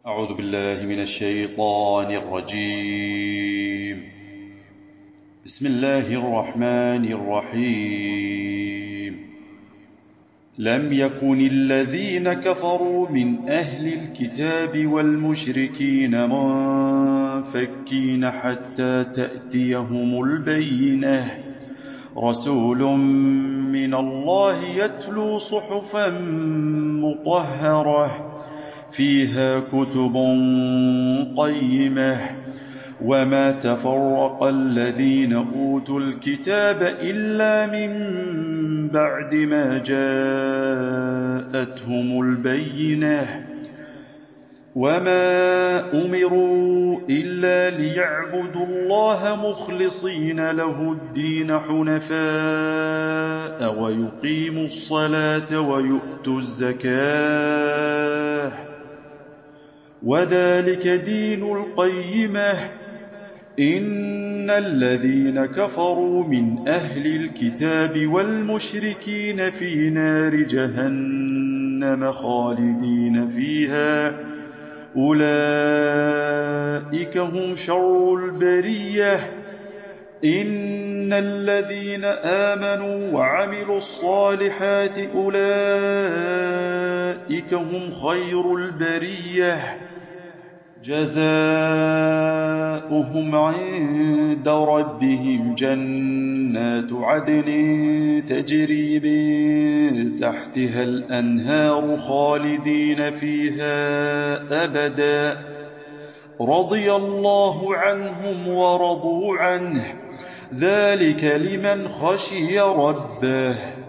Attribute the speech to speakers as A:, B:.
A: أعوذ بالله من الشيطان الرجيم. بسم الله الرحمن الرحيم. لم يكن الذين كفروا من أهل الكتاب والمشركين منفكين حتى تأتيهم البينة. رسول من الله يتلو صحفا مطهرة فيها كتب قيمة وما تفرق الذين أوتوا الكتاب إلا من بعد ما جاءتهم البينة وما أمروا إلا ليعبدوا الله مخلصين له الدين حنفاء ويقيموا الصلاة ويؤتوا الزكاة وذلك دين القيمة. إن الذين كفروا من أهل الكتاب والمشركين في نار جهنم خالدين فيها أولئك هم شر البرية. إن الذين آمنوا وعملوا الصالحات أولئك هم خير البرية جزاؤهم عند ربهم جنات عدن تجري من تحتها الأنهار خالدين فيها أبدا رضي الله عنهم ورضوا عنه ذلك لمن خشي ربه.